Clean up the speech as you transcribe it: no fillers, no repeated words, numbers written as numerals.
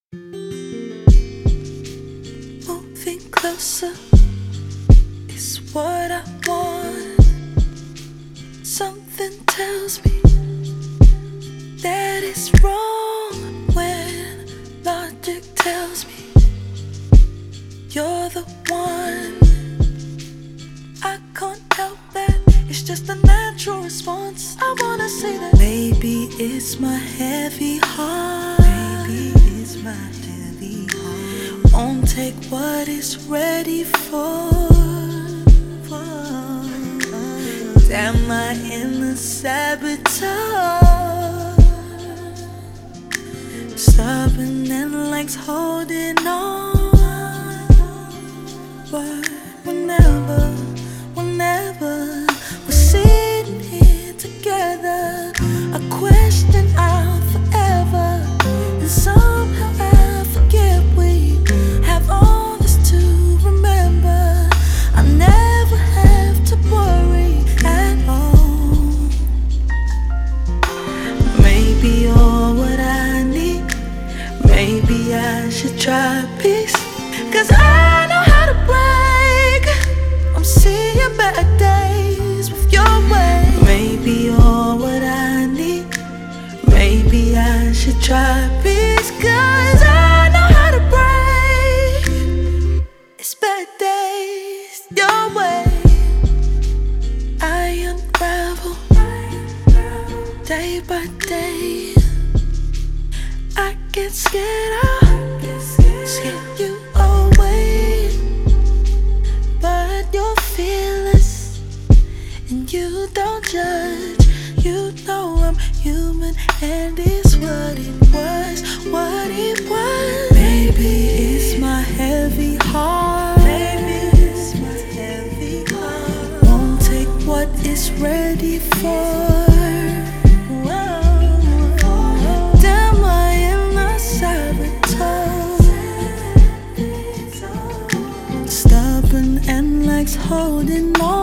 Moving closer is what I want. Something tells me that it's wrong when logic tells me you're the one. I can't help that, it's just a natural response. I wanna say that maybe it's my heavy heart. Maybe it's my heavy heart. Won't take what it's ready for. Damn my inner saboteur, stubborn and likes holding on. But whenever we're sitting here together, I question our forever, and somehow I forget we have all this to remember. I never have to worry at all. Maybe you're what I need. Maybe I should try peace, 'cause I know how to break. I'm seeing better days with your way. Maybe you're what I need. Maybe I should try peace, 'cause I know how to break. It's better days your way. I unravel day by day. I get scared, I scare you away. But you're fearless and you don't judge. You know I'm human and it's what it was, what it was. Maybe it's my heavy heart. Maybe it's my heavy heart. Won't take what it's ready for. Stubborn and likes holding on.